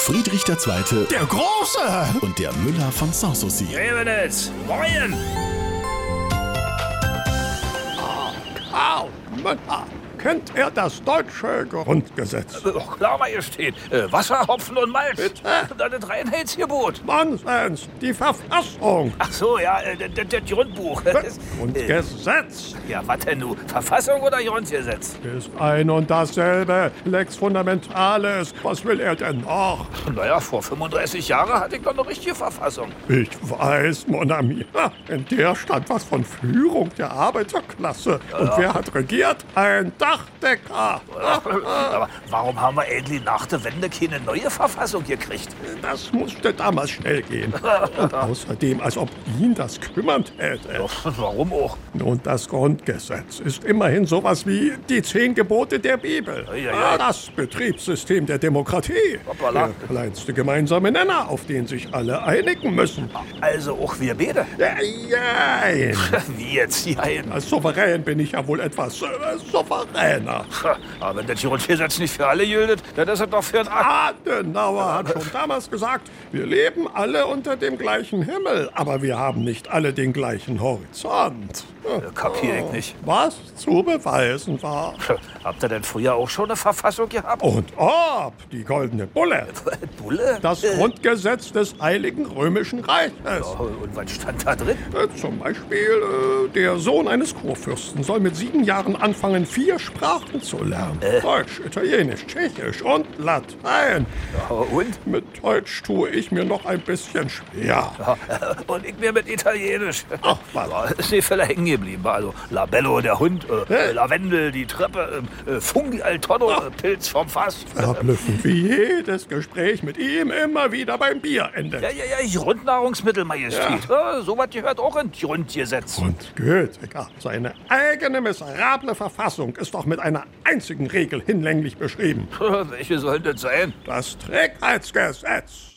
Friedrich II. Der Große! und der Müller von Sanssouci. Revenitz, moin! Karl Müller. Kennt er das deutsche Grundgesetz? Klar, Majestät. Wasser, Hopfen und Malz. Bitte? Das Reinheitsgebot. Nonsens, die Verfassung. Ach so, ja, das Grundbuch. Grundgesetz Ja, was denn nun? Verfassung oder Grundgesetz? ist ein und dasselbe. Lex Fundamentales. Was will er denn noch? Naja, vor 35 Jahren hatte ich doch eine richtige Verfassung. Ich weiß, Mon ami. In der stand was von Führung der Arbeiterklasse. Und wer hat regiert? Ein Dachdecker. Aber warum haben wir endlich nach der Wende keine neue Verfassung gekriegt? Das musste damals schnell gehen. Und außerdem, als ob ihn das kümmern täte. Warum auch? Nun, das Grundgesetz ist immerhin sowas wie die 10 Gebote der Bibel. Eieiei. Das Betriebssystem der Demokratie. Hoppala. Der kleinste gemeinsame Nenner, auf den sich alle einigen müssen. Also auch wir beide. Jein. Wie jetzt hier ein? Als Souverän bin ich ja wohl etwas souveräner. Aber wenn das Grundgesetz nicht für alle gilt, dann ist es doch für einen Adenauer hat schon damals gesagt, wir leben alle unter dem gleichen Himmel, aber wir haben nicht alle den gleichen Horizont. Kapier ich nicht. Was zu beweisen war. Habt ihr denn früher auch schon eine Verfassung gehabt? Und ob die goldene Bulle, Bulle? das Grundgesetz des Heiligen Römischen Reiches. Und was stand da drin? Zum Beispiel, der Sohn eines Kurfürsten soll mit 7 Jahren anfangen, 4 Sprachen zu lernen. Deutsch, Italienisch, Tschechisch und Latein. Und? Mit Deutsch tue ich mir noch ein bisschen schwer. Und ich mir mit Italienisch. Ach, was? Ja, ist nicht viel hängen geblieben. Also Labello, der Hund, Lavendel, die Treppe, Fungi al Tonno, Pilz vom Fass. Verblüffend, wie jedes Gespräch mit ihm immer wieder beim Bier endet. Ja, Grundnahrungsmittel, Majestät. Ja, so was gehört auch in Grundgesetz. Und Goethe, seine eigene miserable Verfassung ist doch mit einer einzigen Regel hinlänglich beschrieben. Welche soll das sein? Das Trägheitsgesetz.